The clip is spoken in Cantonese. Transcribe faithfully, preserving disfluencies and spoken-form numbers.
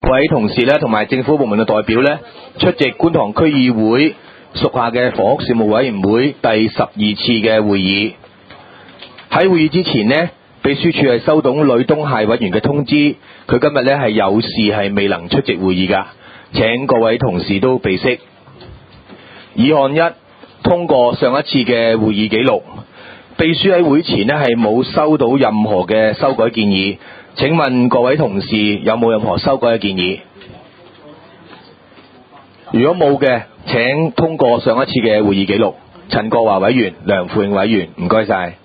各位同事咧，同埋政府部門嘅代表咧，出席觀塘區議會屬下嘅房屋事務委員會第十二次嘅會議。喺會議之前呢，秘書處係收到呂東械委員嘅通知，佢今日咧係有事係未能出席會議㗎，請各位同事都備悉。議案一，通過上一次嘅會議記錄。秘書喺會前呢係冇收到任何嘅修改建議，請問各位同事有冇任何修改嘅建議？如果冇嘅，請通過上一次嘅會議記錄。陳國華委員、梁富永委員，唔該晒。